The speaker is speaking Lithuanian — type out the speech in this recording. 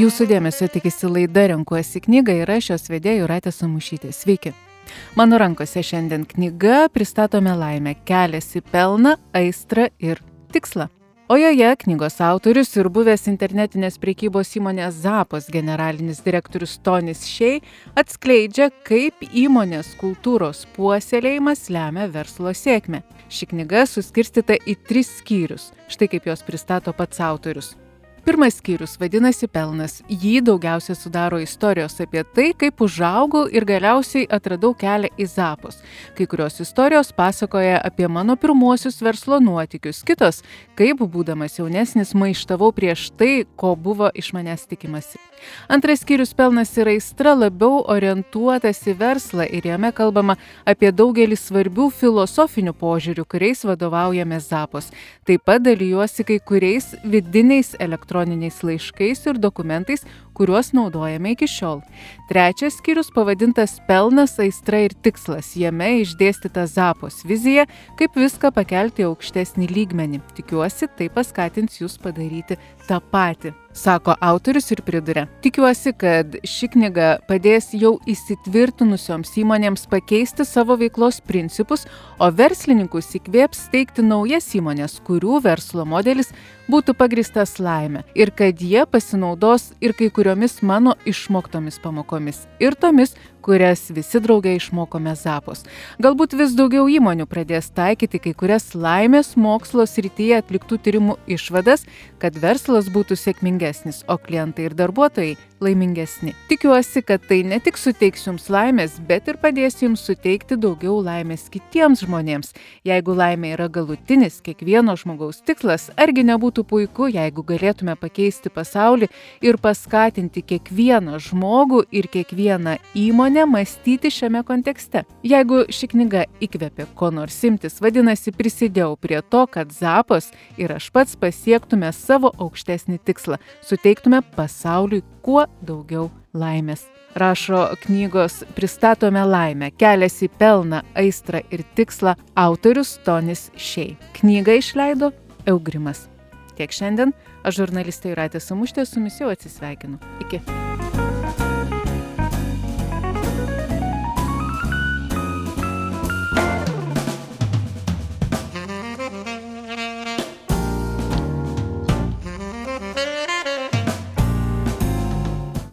Jūsų dėmesio tikisi laida Renkuosi knygą ir aš jos vedėja Jūratė Samušytė. Sveiki. Mano rankose šiandien knyga Pristatome laimę. Kelias į pelną, aistrą ir tikslą. O joje knygos autorius ir buvęs internetinės prekybos įmonės Zappos generalinis direktorius Tonis Shea atskleidžia, kaip įmonės kultūros puoselėjimas lemia verslo sėkmę. Ši knyga suskirstyta į 3 skyrius. Štai kaip jos pristato pats autorius. Pirmas skyrius vadinasi Pelnas. Jį daugiausia sudaro istorijos apie tai, kaip užaugau ir galiausiai atradau kelią į Zappos. Kai kurios istorijos pasakoja apie mano pirmuosius verslo nuotykius, kitos, kaip būdamas jaunesnis maištavau prieš tai, ko buvo iš manęs tikimasi. Antras skyrius Pelnas ir aistra labiau orientuotas į verslą ir jame kalbama apie daugelį svarbių filosofinių požiūrių, kuriais vadovaujame Zappos. Taip pat dalijuosi kai kuriais vidiniais elektroniniais laiškais ir dokumentais, kuriuos naudojame iki šiol. Trečias skyrius pavadintas Pelnas, aistra ir tikslas. Jame išdėstyta Zappos vizija, kaip viską pakelti į aukštesnį lygmenį. Tikiuosi, tai paskatins jūs padaryti tą patį, sako autorius ir priduria. Tikiuosi, kad ši knyga padės jau įsitvirtinusioms įmonėms pakeisti savo veiklos principus, o verslininkus įkvėps steigti naujas įmonės, kurių verslo modelis būtų pagristas laime ir kad jie pasinaudos ir kai kuriomis mano išmoktomis pamokomis ir tomis, kurias visi drauge išmokome Zappos. Galbūt vis daugiau įmonių pradės taikyti kai kurias laimės mokslo srityje atliktų tyrimų išvadas, kad verslas būtų sėkmingesnis, o klientai ir darbuotojai laimingesni. Tikiuosi, kad tai ne tik suteiks jums laimės, bet ir padės jums suteikti daugiau laimės kitiems žmonėms. Jeigu laimė yra galutinis kiekvieno žmogaus tikslas, argi nebūtų puiku, jeigu galėtume pakeisti pasaulį ir paskatinti kiekvieną žmogų ir kiekvieną įmonę mąstyti šiame kontekste. Jeigu ši knyga įkvėpė ko nors imtis, vadinasi, prisidėjau prie to, kad Zappos ir aš pats pasiektume savo aukštesnį tikslą, suteiktume pasauliui kuo daugiau laimės. Rašo knygos Pristatome laimę. Kelias į pelną, aistrą ir tikslą autorius Tonis Shea. Knygą išleido Eugrimas. Tiek šiandien. Aš žurnalistė Jūratė Samušytė su jumis jau atsisveikinu. Iki.